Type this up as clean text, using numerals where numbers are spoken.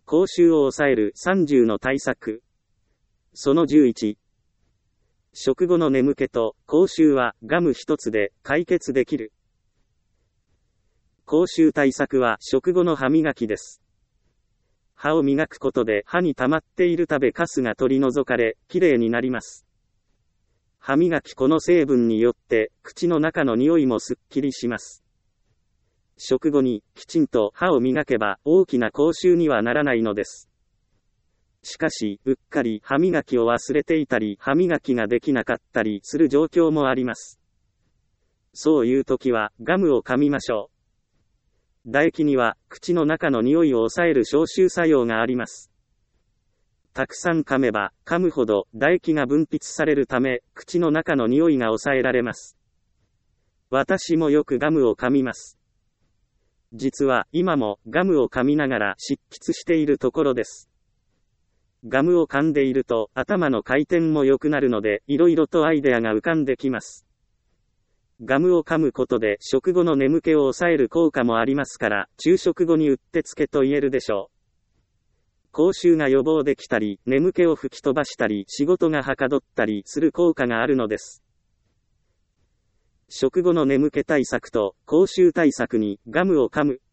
口臭を抑える30の対策。その11。食後の眠気と口臭はガム一つで解決できる。口臭対策は食後の歯磨きです。歯を磨くことで歯に溜まっている食べかすが取り除かれ、きれいになります。歯磨き粉の成分によって口の中の匂いもすっきりします。食後にきちんと歯を磨けば大きな口臭にはならないのです。しかし、うっかり歯磨きを忘れていたり、歯磨きができなかったりする状況もあります。そういう時はガムを噛みましょう。唾液には口の中の匂いを抑える消臭作用があります。たくさん噛めば噛むほど唾液が分泌されるため、口の中の匂いが抑えられます。私もよくガムを噛みます。実は今もガムを噛みながら執筆しているところです。ガムを噛んでいると頭の回転も良くなるので、いろいろとアイデアが浮かんできます。ガムを噛むことで食後の眠気を抑える効果もありますから、昼食後にうってつけと言えるでしょう。口臭が予防できたり、眠気を吹き飛ばしたり、仕事がはかどったりする効果があるのです。食後の眠気対策と口臭対策にガムを噛む。